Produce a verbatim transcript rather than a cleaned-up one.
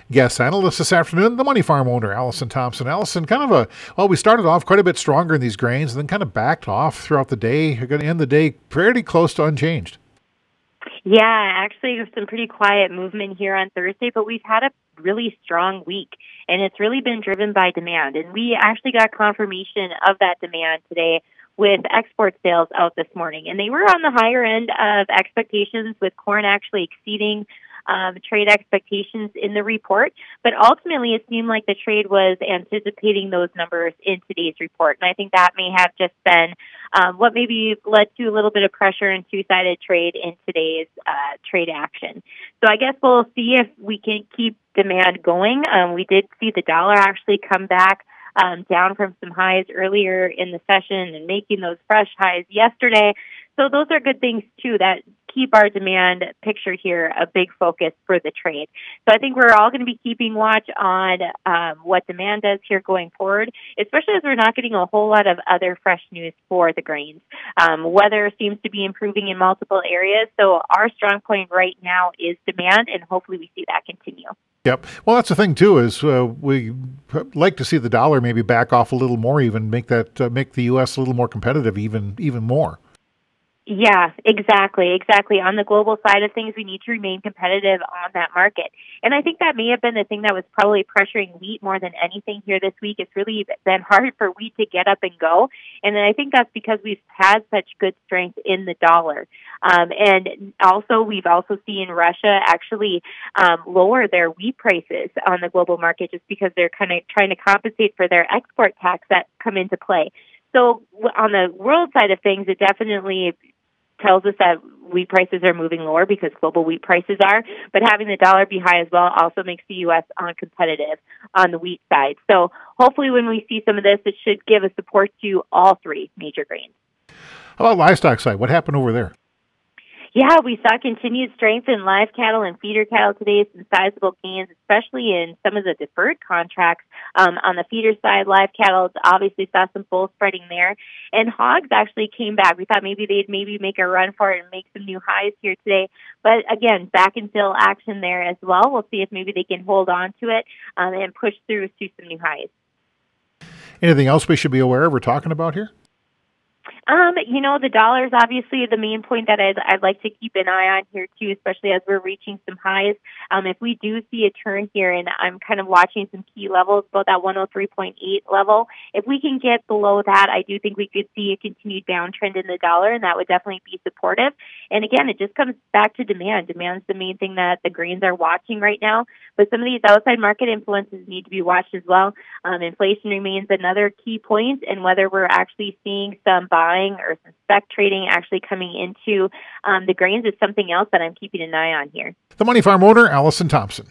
guest analyst this afternoon, the Money Farm owner, Allison Thompson. Allison, kind of a, well, we started off quite a bit stronger in these grains and then kind of backed off throughout the day. You're going to end the day pretty close to unchanged. Yeah, actually, there's some pretty quiet movement here on Thursday, but we've had a really strong week, and it's really been driven by demand. And we actually got confirmation of that demand today with export sales out this morning, and they were on the higher end of expectations, with corn actually exceeding um, trade expectations in the report. But ultimately, it seemed like the trade was anticipating those numbers in today's report, and I think that may have just been um, what maybe led to a little bit of pressure and two-sided trade in today's uh, trade action. So I guess we'll see if we can keep demand going. Um, we did see the dollar actually come back Um, down from some highs earlier in the session and making those fresh highs yesterday. So those are good things, too, that keep our demand picture here a big focus for the trade. So I think we're all going to be keeping watch on um, what demand does here going forward, especially as we're not getting a whole lot of other fresh news for the grains. Um, weather seems to be improving in multiple areas, so our strong point right now is demand, and hopefully we see that continue. Yep. Well, that's the thing too. Is uh, we like to see the dollar maybe back off a little more, even make that uh, make the U S a little more competitive, even even more. Yeah, exactly, exactly. On the global side of things, we need to remain competitive on that market. And I think that may have been the thing that was probably pressuring wheat more than anything here this week. It's really been hard for wheat to get up and go. And then I think that's because we've had such good strength in the dollar. Um, and also, we've also seen Russia actually um, lower their wheat prices on the global market just because they're kind of trying to compensate for their export tax that come into play. So on the world side of things, it definitely tells us that wheat prices are moving lower because global wheat prices are, but having the dollar be high as well also makes the U S uncompetitive on the wheat side. So hopefully when we see some of this, it should give a support to all three major grains. How about livestock side? What happened over there? Yeah, we saw continued strength in live cattle and feeder cattle today, some sizable gains, especially in some of the deferred contracts. Um, on the feeder side, live cattle obviously saw some bull spreading there. And hogs actually came back. We thought maybe they'd maybe make a run for it and make some new highs here today. But again, back and fill action there as well. We'll see if maybe they can hold on to it um, and push through to some new highs. Anything else we should be aware of or talking about here? Um, you know, the dollar is obviously the main point that I'd, I'd like to keep an eye on here, too, especially as we're reaching some highs. Um, if we do see a turn here, and I'm kind of watching some key levels, about that one oh three point eight level, if we can get below that, I do think we could see a continued downtrend in the dollar, and that would definitely be supportive. And again, it just comes back to demand. Demand is the main thing that the grains are watching right now, but some of these outside market influences need to be watched as well. Um, inflation remains another key point, and whether we're actually seeing some buying or some spec trading actually coming into um, the grains is something else that I'm keeping an eye on here. The Money Farm owner, Allison Thompson.